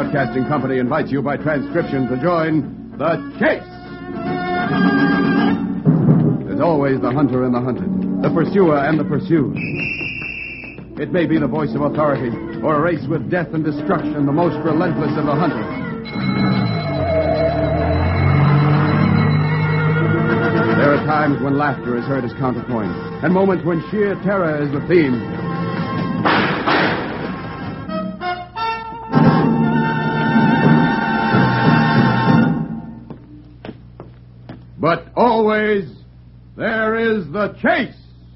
Broadcasting Company invites you by transcription to join The Chase. There's always the hunter and the hunted, the pursuer and the pursued. It may be the voice of authority or a race with death and destruction, the most relentless of the hunters. There are times when laughter is heard as counterpoint, and moments when sheer terror is the theme. But always, there is the chase.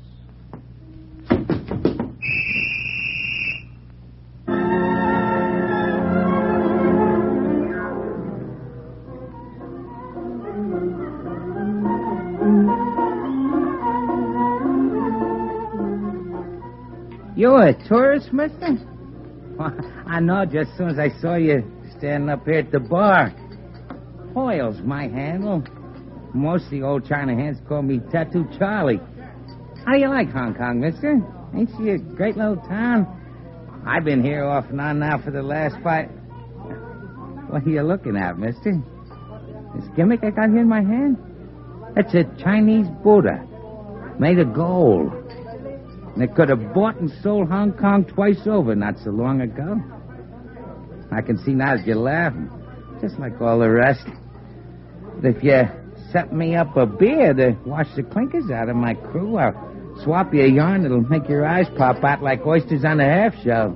You a tourist, mister? Well, I know just as soon as I saw you standing up here at the bar. Hoyle's my handle. Most of the old China hands call me Tattoo Charlie. How do you like Hong Kong, mister? Ain't she a great little town? I've been here off and on now for the last 5... What are you looking at, mister? This gimmick I got here in my hand? That's a Chinese Buddha. Made of gold. And it could have bought and sold Hong Kong twice over not so long ago. I can see now that you're laughing. Just like all the rest. But if you set me up a beer to wash the clinkers out of my crew, I'll swap you a yarn that'll make your eyes pop out like oysters on a half shell.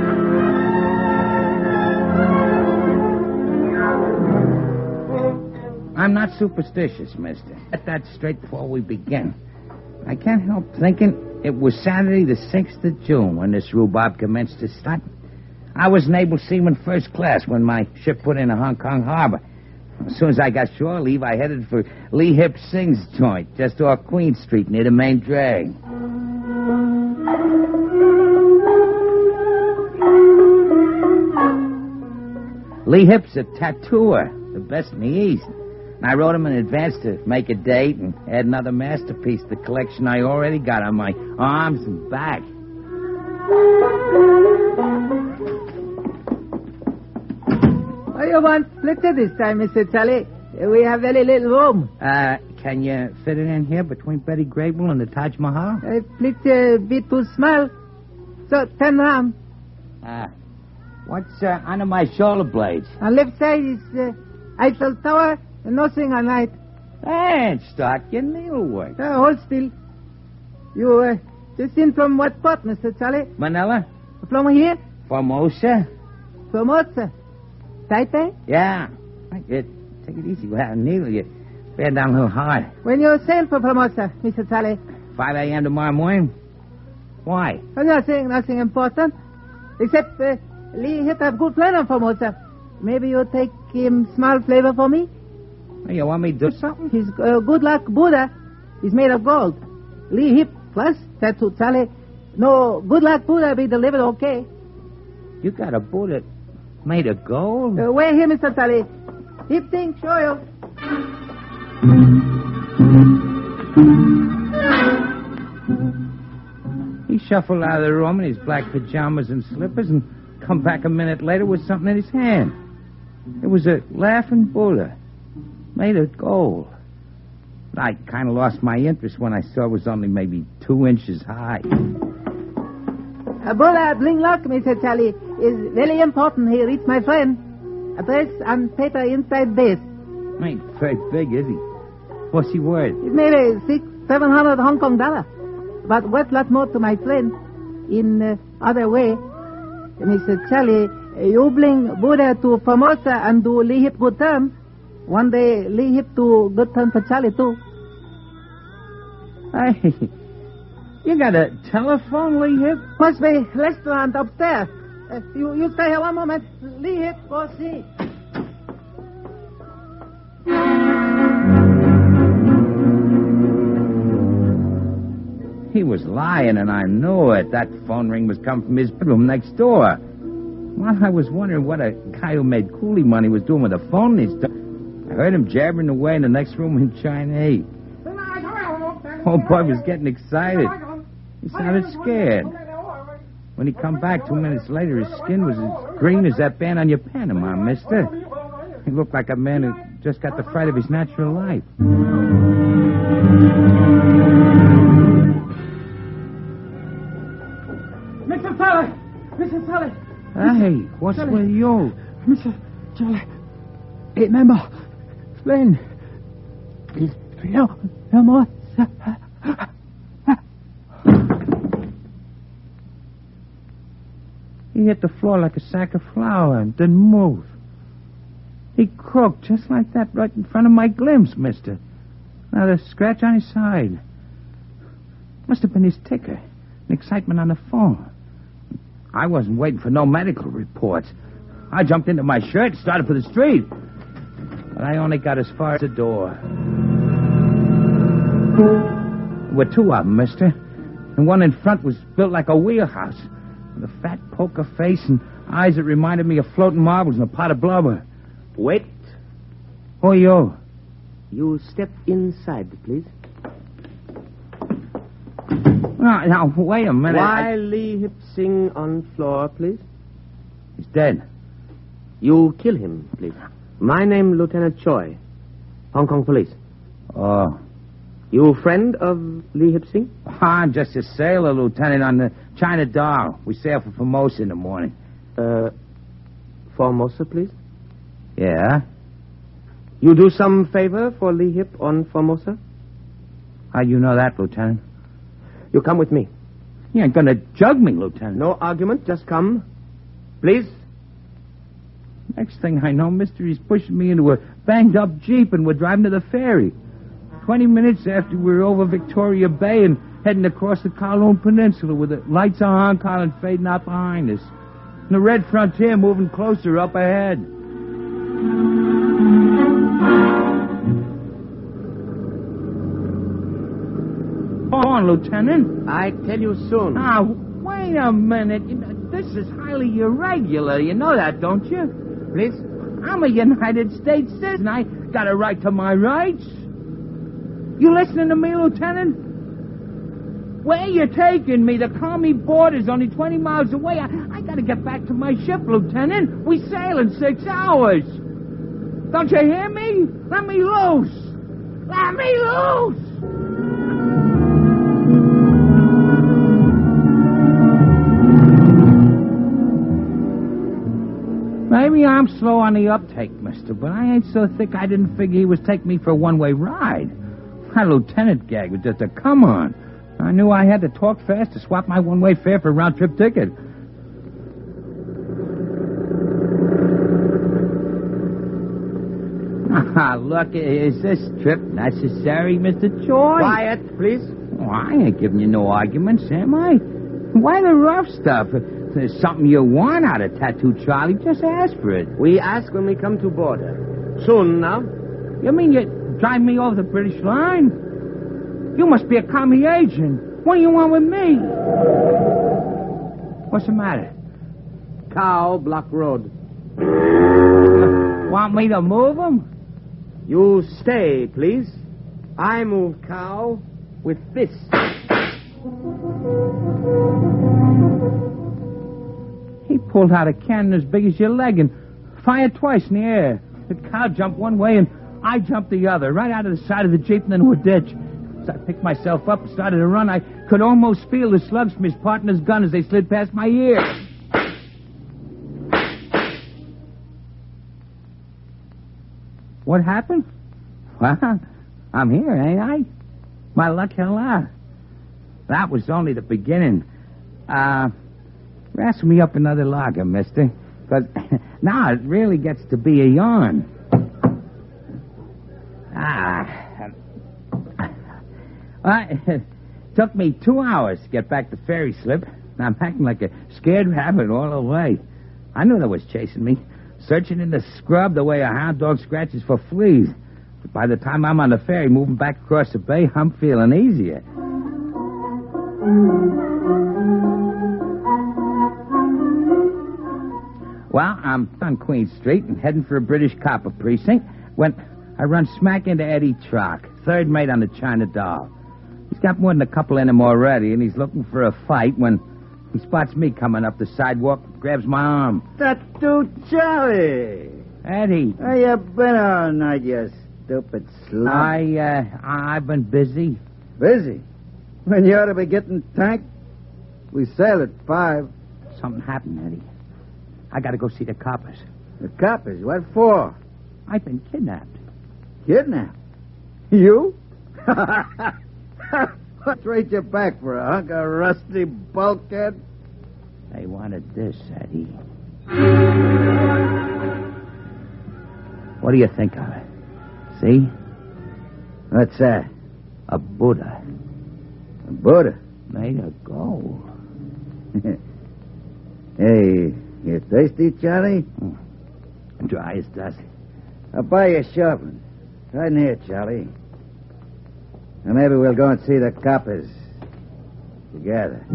I'm not superstitious, mister. Get that straight before we begin. I can't help thinking it was Saturday the 6th of June when this rhubarb commenced to stunt. I was naval seaman first class when my ship put into Hong Kong harbor. As soon as I got shore leave, I headed for Lee Hip Singh's joint, just off Queen Street near the main drag. Lee Hip's a tattooer, the best in the East. And I wrote him in advance to make a date and add another masterpiece to the collection I already got on my arms and back. What do you want splitter this time, Mr. Charlie? We have very little room. Can you fit it in here between Betty Grable and the Taj Mahal? Splitter a bit too small. So, 10 round. What's under my shoulder blades? On left side is Eiffel Tower and nothing on right. And start your needlework. Hold still. You just in from what port, Mr. Charlie? Manila? From here? Formosa? Formosa. Taipei? Yeah. Take it easy. Without a needle, you bear down a little hard. When you sail for Formosa, Mr. Charlie? 5 a.m. tomorrow morning. Why? Nothing important. Except Lee hit a good plan on Formosa. Maybe you take him small flavor for me? You want me to do something? His good luck Buddha is made of gold. Lee Hip plus Tattoo Charlie. No, good luck Buddha be delivered okay. You got a Buddha made of gold? Wait here, Mr. Charlie. Hip thing, show you. He shuffled out of the room in his black pajamas and slippers and come back a minute later with something in his hand. It was a laughing Buddha made of gold. I kind of lost my interest when I saw it was only maybe 2 inches high. A Buddha bling lock, Mr. Charlie, is very important here. It's my friend. Address on paper inside base. Ain't very big, is he? What's he worth? It's maybe 600-700 Hong Kong dollar. But worth lot more to my friend in other way. Mr. Charlie, you bring Buddha to Formosa and do Lee Hip good term. One day, Lee Hip do good turn for Charlie, too. Hey, you got a telephone, Lee Hip? Must be restaurant upstairs. You stay here one moment. Lee Hip, go see. He was lying, and I knew it. That phone ring was coming from his bedroom next door. Well, I was wondering what a guy who made coolie money was doing with a phone in his I heard him jabbering away in the next room in Chinese. Old boy was getting excited. He sounded scared. When he come back 2 minutes later, his skin was as green as that band on your Panama, mister. He looked like a man who just got the fright of his natural life. Mr. Sully! Mr. Sully! Hey, what's with you? Mr. Sully, remember, Flynn. No more. He hit the floor like a sack of flour and didn't move. He croaked just like that right in front of my glimpse, mister. Now, the scratch on his side. Must have been his ticker. An excitement on the phone. I wasn't waiting for no medical reports. I jumped into my shirt and started for the street. But I only got as far as the door. There were two of them, mister. And one in front was built like a wheelhouse. With a fat poker face and eyes that reminded me of floating marbles in a pot of blubber. Wait. Who are you? You step inside, please. Now, wait a minute. Why Lee Hip-Sing on floor, please? He's dead. You kill him, please. My name, Lieutenant Choi. Hong Kong Police. Oh. You friend of Lee Hip-Sing? I'm just a sailor, Lieutenant, on the China Doll. We sail for Formosa in the morning. Formosa, please? Yeah? You do some favor for Lee Hip on Formosa? How you know that, Lieutenant? You come with me. You ain't gonna jug me, Lieutenant. No argument, just come. Please? Next thing I know, mister, he's pushing me into a banged-up Jeep and we're driving to the ferry. 20 minutes after we were over Victoria Bay and heading across the Kowloon Peninsula with the lights of Hong Kong fading out behind us. And the red frontier moving closer up ahead. Go on, Lieutenant. I tell you soon. Now, wait a minute. This is highly irregular. You know that, don't you? Please? I'm a United States citizen. I got a right to my rights. You listening to me, Lieutenant? Where you taking me? The Commie border's only 20 miles away. I got to get back to my ship, Lieutenant. We sail in 6 hours. Don't you hear me? Let me loose. Let me loose. Maybe I'm slow on the uptake, mister, but I ain't so thick I didn't figure he was taking me for a one-way ride. My lieutenant gag was just a come-on. I knew I had to talk fast to swap my one-way fare for a round-trip ticket. Look, is this trip necessary, Mr. Choi? Quiet, please. Oh, I ain't giving you no arguments, am I? Why the rough stuff? If there's something you want out of Tattoo Charlie, just ask for it. We ask when we come to border. Soon now. You mean you drive me over the British line? You must be a commie agent. What do you want with me? What's the matter? Cow block road. Want me to move him? You stay, please. I move cow with this. He pulled out a cannon as big as your leg and fired twice in the air. The cow jumped one way and I jumped the other, right out of the side of the Jeep and into a ditch. As I picked myself up and started to run, I could almost feel the slugs from his partner's gun as they slid past my ear. What happened? Well, I'm here, ain't I? My luck hell out. That was only the beginning. Rasp me up another lager, mister. Because now it really gets to be a yarn. It took me 2 hours to get back to ferry slip. I'm acting like a scared rabbit all the way. I knew they was chasing me, searching in the scrub the way a hound dog scratches for fleas. But by the time I'm on the ferry moving back across the bay, I'm feeling easier. Well, I'm on Queen Street and heading for a British copper precinct when I run smack into Eddie Trock, third mate on the China Doll. He's got more than a couple in him already, and he's looking for a fight when He spots me coming up the sidewalk, grabs my arm. That's too Charlie. Eddie. Where you been all night, you stupid slum? I've been busy. Busy? When you ought to be getting tanked? We sail at 5. Something happened, Eddie. I gotta go see the coppers. The coppers? What for? I've been kidnapped. Kidnapped? You? What trade you back for, a hunk of rusty bulkhead? They wanted this, Eddie. What do you think of it? See? What's that? A Buddha. A Buddha? Made of gold. Hey, you thirsty, Charlie? Dry as dust. I'll buy you shopping. Right in here, Charlie. And maybe we'll go and see the coppers together.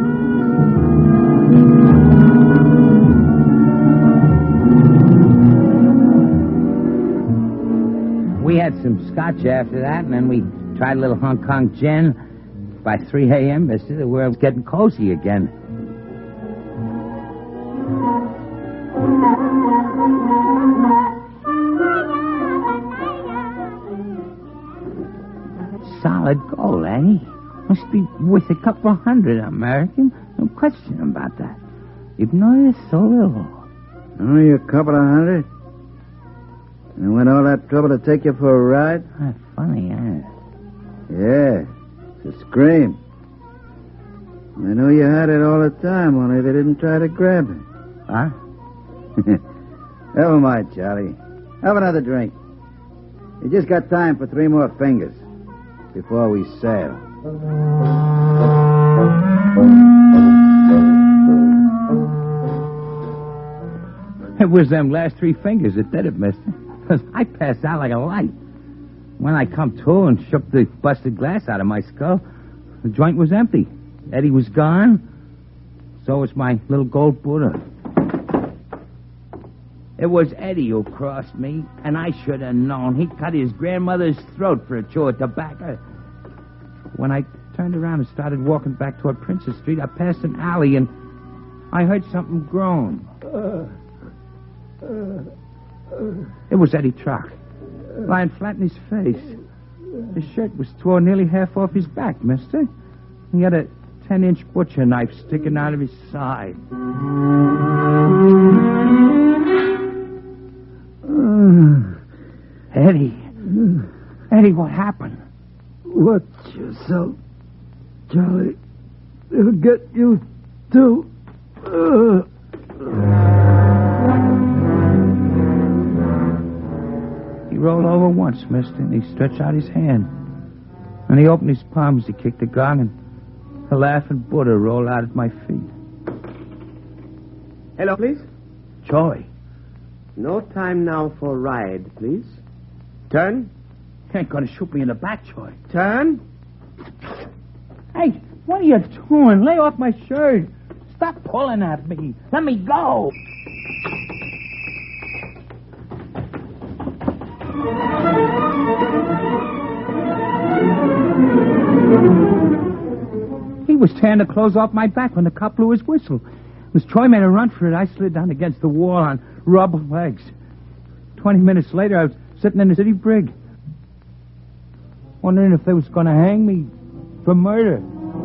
We had some scotch after that, and then we tried a little Hong Kong gin. By 3 a.m., mister, the world's getting cozy again. Solid gold, eh? Must be worth a couple of $100 American. No question about that. You've noticed so little. Only a couple of $100? And went all that trouble to take you for a ride? Funny, eh? Yeah, it's a scream. I knew you had it all the time, only they didn't try to grab it. Huh? Never mind, Charlie. Have another drink. You just got time for 3 more fingers before we sail. It was them last 3 fingers that did it, mister. I passed out like a light. When I come to and shook the busted glass out of my skull, the joint was empty. Eddie was gone. So was my little gold Buddha. It was Eddie who crossed me, and I should have known. He cut his grandmother's throat for a chew of tobacco. When I turned around and started walking back toward Princess Street, I passed an alley, and I heard something groan. It was Eddie Truck, lying flat in his face. His shirt was torn nearly half off his back, mister. He had a 10-inch butcher knife sticking out of his side. Eddie, what happened? Watch yourself, Charlie. They'll get you, too. He rolled over once, mister, and he stretched out his hand. And he opened his palm as he kicked the gong, and a laughing Buddha rolled out at my feet. Hello, please. Joy. No time now for ride, please. Turn. You ain't gonna shoot me in the back, Joy. Turn. Hey, what are you doing? Lay off my shirt. Stop pulling at me. Let me go. He was tearing the clothes off my back when the cop blew his whistle. As Troy made a run for it, I slid down against the wall on rubber legs. 20 minutes later, I was sitting in the city brig, wondering if they was going to hang me for murder.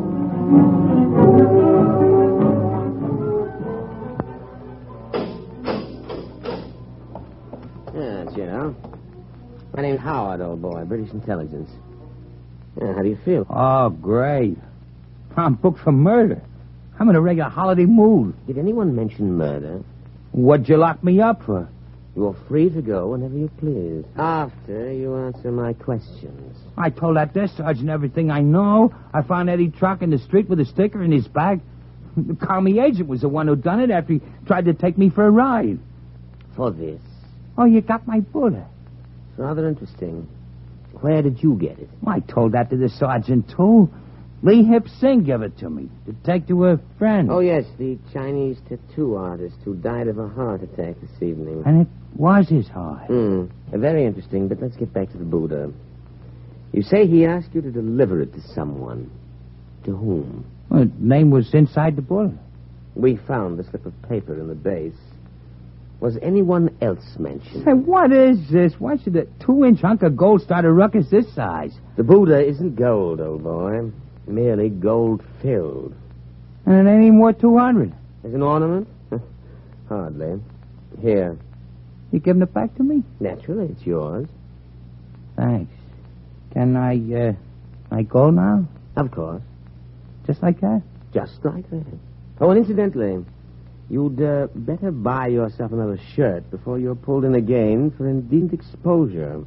Yes, you know. My name's Howard, old boy, British intelligence. Yeah, how do you feel? Oh, great. I'm booked for murder. I'm in a regular holiday mood. Did anyone mention murder? What'd you lock me up for? You're free to go whenever you please. After you answer my questions. I told that desk sergeant everything I know. I found Eddie Truck in the street with a sticker in his bag. The commie agent was the one who done it after he tried to take me for a ride. For this. Oh, you got my Buddha. It's rather interesting. Where did you get it? I told that to the sergeant, too. Lee Hip Singh gave it to me to take to a friend. Oh, yes, the Chinese tattoo artist who died of a heart attack this evening. And it was his heart. Very interesting, but let's get back to the Buddha. You say he asked you to deliver it to someone. To whom? Well, the name was inside the Buddha. We found the slip of paper in the base. Was anyone else mentioned? Hey, what is this? Why should a 2-inch hunk of gold start a ruckus this size? The Buddha isn't gold, old boy. Merely gold-filled. And it ain't even worth 200. As an ornament? Hardly. Here. You giving it back to me? Naturally, it's yours. Thanks. Can I go now? Of course. Just like that? Just like that. Oh, and incidentally, you'd better buy yourself another shirt before you're pulled in again for indecent exposure.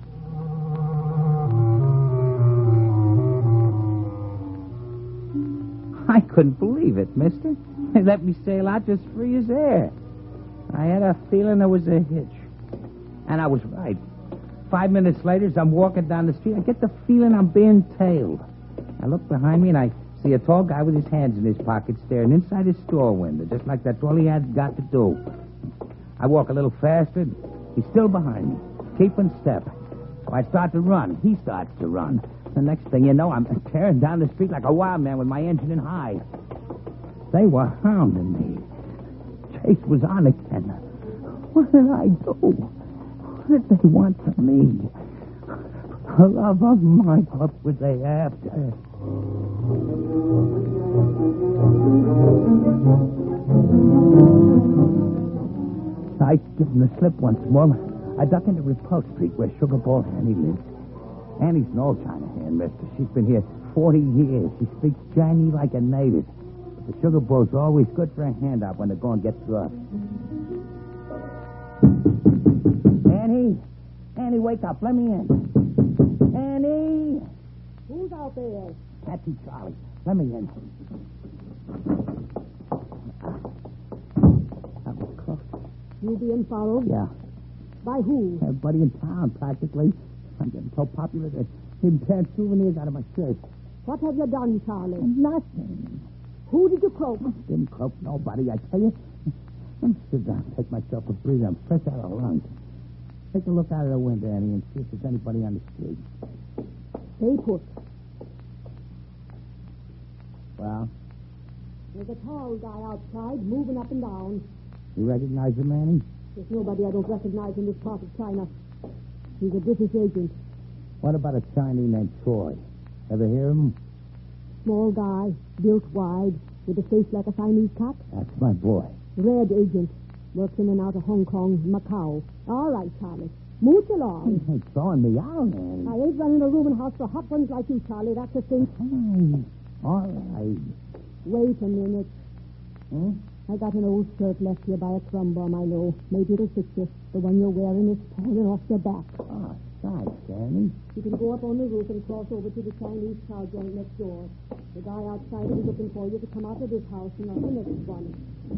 I couldn't believe it, mister. They let me sail out just free as air. I had a feeling there was a hitch. And I was right. 5 minutes later, as I'm walking down the street, I get the feeling I'm being tailed. I look behind me, and I see a tall guy with his hands in his pockets staring inside his store window, just like that's all he had got to do. I walk a little faster. He's still behind me, keeping step. So I start to run. He starts to run. The next thing you know, I'm tearing down the street like a wild man with my engine in high. They were hounding me. Chase was on again. What did I do? What did they want from me? The love of mine, what were they after? I give him the slip once more. I duck into Repulse Street where Sugar Bowl Annie lives. Annie's an old China hand, mister. She's been here 40 years. She speaks Chinese like a native. But the Sugar Bowl's always good for a handout when they're going to get rough. Annie! Annie, wake up. Let me in. Annie! Who's out there? Patsy Charlie. Let me in. That was close. You being followed? Yeah. By who? Everybody in town, practically. I'm getting so popular that they tear souvenirs out of my shirt. What have you done, Charlie? Nothing. Who did you croak? Didn't croak nobody, I tell you. Let me sit down, take myself a breather. I'm fresh out of lungs. Take a look out of the window, Annie, and see if there's anybody on the street. Stay put. Well, There's a tall guy outside moving up and down. you recognize him, Annie? There's nobody I don't recognize in this part of China. He's a British agent. What about a Chinese named Troy? Ever hear of him? Small guy, built wide, with a face like a Chinese cat. That's my boy. Red agent. Works in and out of Hong Kong, Macau. All right, Charlie. Mooch along. Hey, throwing me out, Annie. I ain't running a rooming house for hot ones like you, Charlie. That's the thing. Fine. All right. Wait a minute. Hmm? I got an old shirt left here by a crumb bomb, I know. Maybe it'll fix you. The one you're wearing is falling off your back. Oh, thanks, Annie. You can go up on the roof and cross over to the Chinese cow joint next door. The guy outside is looking for you to come out of this house and not the next one.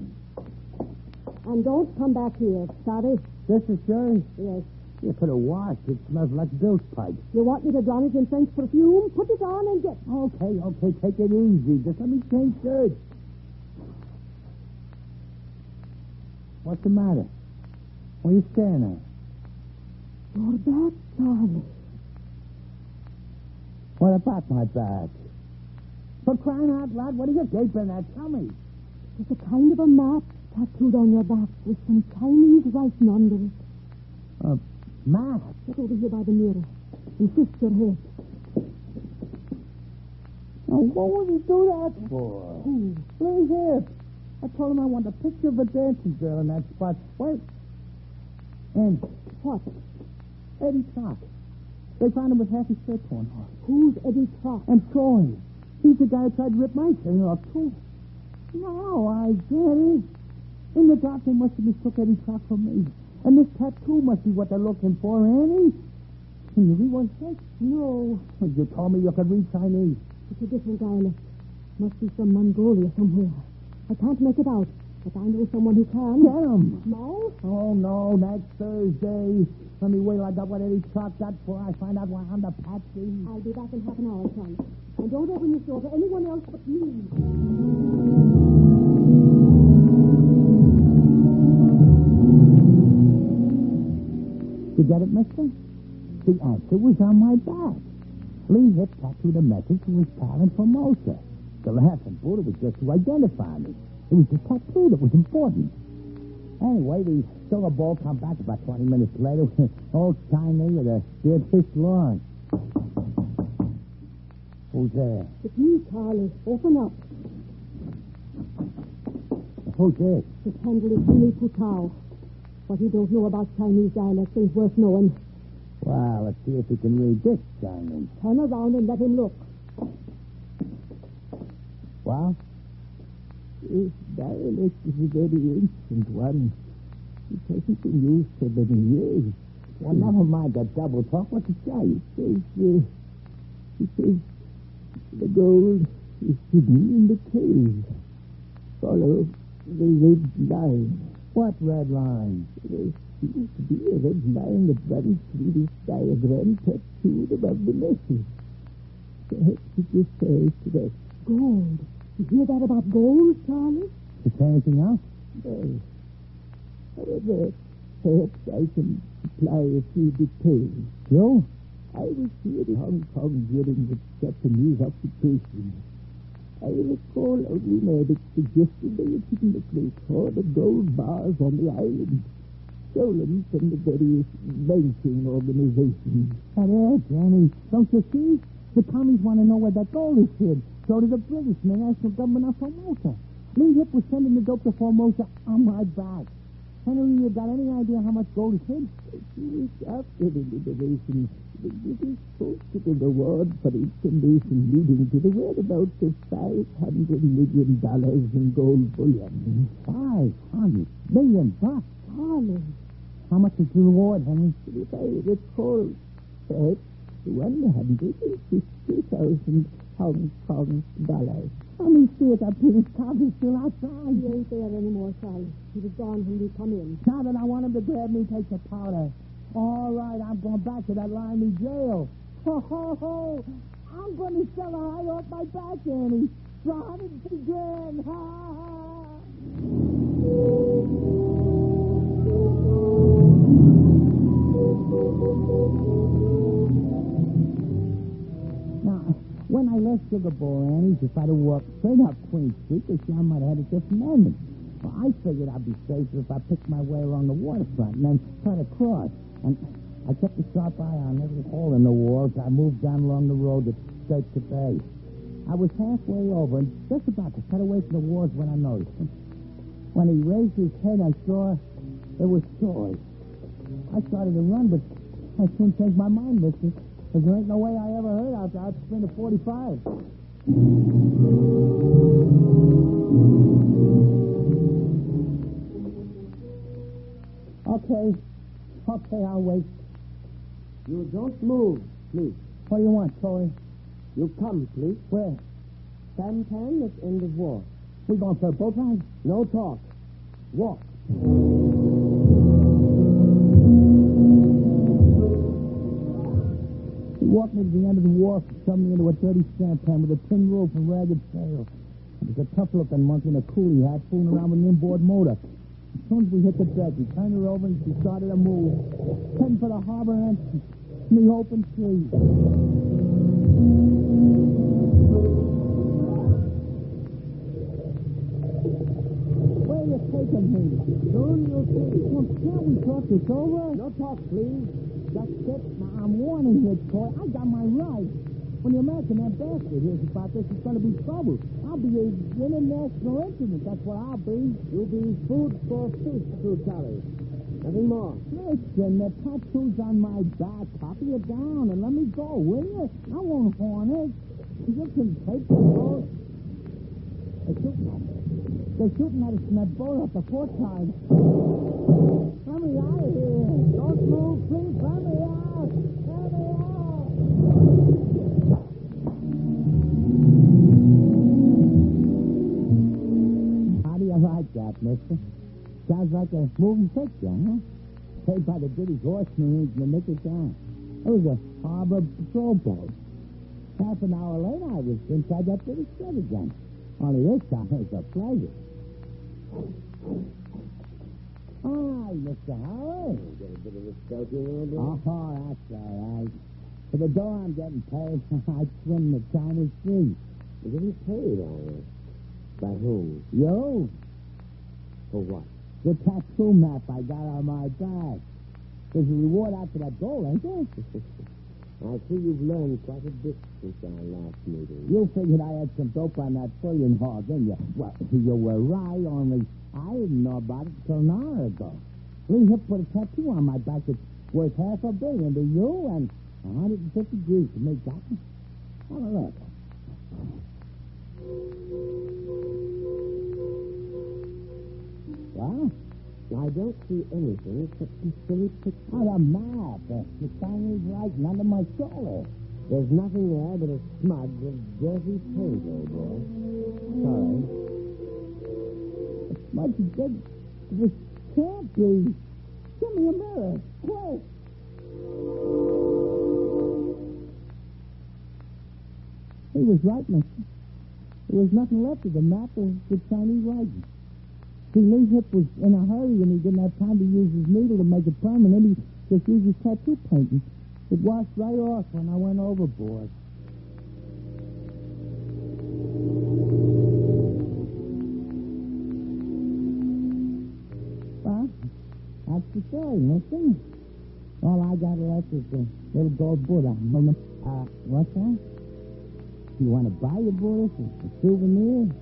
And don't come back here, sorry? This is sure. Yes. You could have washed. It smells like bilge pipe. You want me to drown it in French perfume? Put it on and get... Okay. Take it easy. Just let me change shirts. What's the matter? What are you staring at? Your back, Charlie. What about my back? For crying out loud, what are you gaping at? Tell me. There's a kind of a map tattooed on your back with some Chinese writing under it. Map? Get over here by the mirror and fist your head. Now, what would he do that for? Who? Look here. I told him I want a picture of a dancing girl in that spot. Wait. And What? Eddie Trock. They found him with half his shirt torn off. Who's Eddie Trock? And Troy. He's the guy who tried to rip my chain off, too. No, I get it. In the dark, they must have mistook Eddie Trock for me. And this tattoo must be what they're looking for, Annie. Can you read one thing? No. Well, you told me you could read Chinese. It's a different dialect. Must be from Mongolia somewhere. I can't make it out, but I know someone who can. Get him. No? Oh, no, next Thursday. Let me wait till I got what Eddie Trock got before I find out why I'm the patsy. I'll be back in half an hour, Charlie. And don't open your door to anyone else but me. You get it, mister? The answer was on my back. Lee had tattooed a message to his pal in Formosa. The laughing Buddha was just to identify me. It was the tattoo that was important. Anyway, we saw the ball come back about 20 minutes later. Old Chinese with a spearfish lawn. Who's there? It's me, Charlie. Open up. Who's this? His handle is Henry Putao. What he don't know about Chinese dialects ain't worth knowing. Well, let's see if he can read this Chinese. Turn around and let him look. Well? This dialect is a very ancient one. It hasn't been used for many years. Well, never mind that double talk. What's it say? It says, the gold is hidden in the cave. Follow the red line. What red line? There seems to be a red line that runs through this diagram tattooed above the message. Perhaps it refers to that. Gold. You hear that about gold, Charlie? Is there anything else? No. However, perhaps I can supply a few details. You? I was here in Hong Kong during the Japanese occupation. I recall a rumor that suggested they had hidden a great hoard of gold bars on the island, stolen from the various banking organizations. That is, Danny. Don't you see? The commies want to know where that gold is hid. So do the British and the national government of Formosa. Lee Hip was sending the dope to Formosa on my back. Henry, you got any idea how much gold is hid? 2 weeks after the liberation, the British posted a reward for information leading to the whereabouts of $500 million in gold bullion. $500 million? Charlie. How much is the reward, Henry? If I recall, perhaps $150,000 Hong Kong dollars. Let me see if that British cop is still outside. He ain't there anymore, Charlie. He was gone when we come in. Now that I want him to grab me, take the powder. All right, I'm going back to that Limey jail. Ho, ho, ho. I'm going to sell a hide off my back, Annie. For $150 grand. Ha, ha. Now, when I left Sugar Bowl, Annie, decided to walk straight up Queen Street, because I might have had a different ending. Well, I figured I'd be safer if I picked my way along the waterfront and then cut across. And I kept a sharp eye on every hole in the walls. I moved down along the road that skirts the bay. I was halfway over and just about to cut away from the walls when I noticed him. When he raised his head, I saw it was Troy. I started to run, but I soon changed my mind, mister. Because there ain't no way I ever heard out there. I'd sprint a 45. Okay, I'll wait. You don't move, please. What do you want, Troy? You come, please. Where? Sampan at end of war. We going for a boat ride? No talk. Walk. He walked me to the end of the wharf and shoved me into a dirty sampan with a tin roof and ragged sail. There was a tough-looking monkey in a coolie hat fooling around with an inboard motor. As soon as we hit the deck, he turned her over and she started to move. Heading for the harbor entrance. Me open free. Where you taking me? Soon you'll see. Well, can't we talk this over? No talk, please. Just sit. Now, I'm warning you, Troy. I got my rights. When the American ambassador hears about this, it's going to be trouble. I'll be an international incident. That's what I'll be. You'll be food for fish, too, Charlie. Nothing more. Listen, the tattoo's on my back. Copy it down and let me go, will you? I won't horn it. You can take the boat. They're shooting at us in that boat up the port side. Let me out of here. Don't move, please. Let me out. Let me out. How do you like that, mister? Sounds like a moving picture, huh? Paid by the British Horse Marines in the nick of time. It was a harbor patrol boat. Half an hour later, I was inside that British ship again. Only this time, it was a pleasure. Hi, Mr. Howard. Get a bit of a stoking over. Oh, that's all right. For the dough I'm getting paid, I swim the China Sea. You're getting paid, all right. By whom? You? For what? The tattoo map I got on my back. There's a reward after that goal, ain't there? I see you've learned quite a bit since our last meeting. You figured I had some dope on that Fullion hog, didn't you? Well, you were right, only I didn't know about it till an hour ago. Lee Hip put a tattoo on my back that's worth $500 million to you and 150 G's to me, Captain. Have a look. Well, I don't see anything except some silly pictures. on a map, the Chinese writing under my shoulder. There's nothing there but a smudge of dirty paint, old boy. Sorry. Much big. This can't be. Give me a mirror, quick. He was right, mister. There was nothing left of the map of the Chinese writing. See, Lee Hip was in a hurry and he didn't have time to use his needle to make it permanent. He just used his tattoo painting. It washed right off when I went overboard. Well, that's the story, mister. All I got left is the little gold Buddha. What's that? You want to buy your Buddha? A souvenir?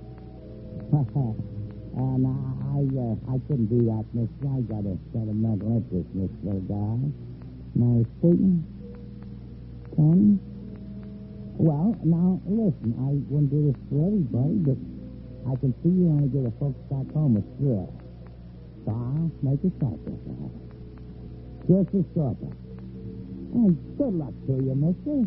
I couldn't do that, mister. I got a sentimental interest in this little guy. My speaking? Come? Well, now, listen, I wouldn't do this for everybody, but I can see you only give the folks back home a thrill. So I'll make a sacrifice. Just a sort of. And good luck to you, mister.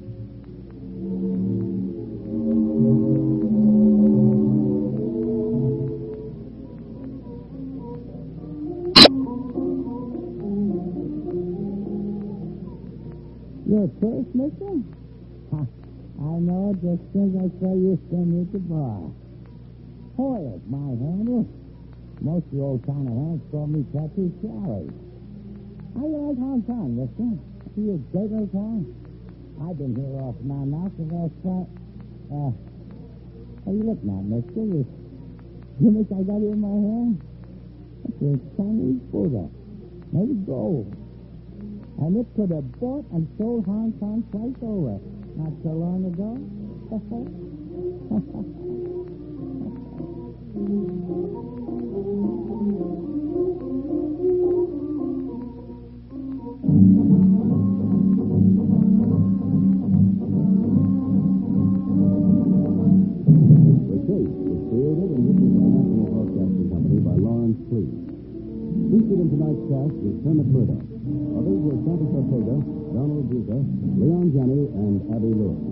You're a tourist, mister? I know it just as soon as I saw you standing at the bar. Hoyle's my handle. Most of the old-timer hands call me Tattoo Charlie. How you like Hong Kong, mister? See a great little town? I've been here off and on now for the last how you looking at, mister? You think I got it in my hand? That's a Chinese Buddha. Made of gold. And it could have bought and sold Hong Kong twice over not so long ago. Featured in tonight's cast was Kermit Murdoch. Others were Santos Ortega, Donald Duca, Leon Janney, and Abby Lewis.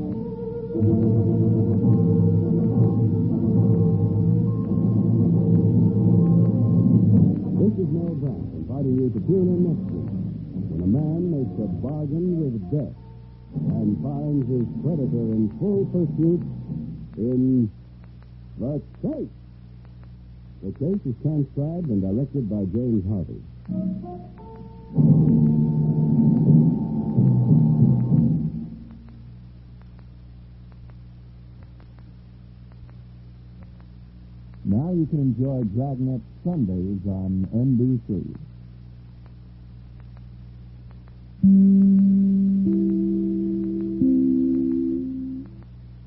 This is Mel Grant inviting you to tune in next week when a man makes a bargain with death and finds his predator in full pursuit in The Chase. The Chase is transcribed and directed by James Harvey. Now you can enjoy Dragnet Sundays on NBC.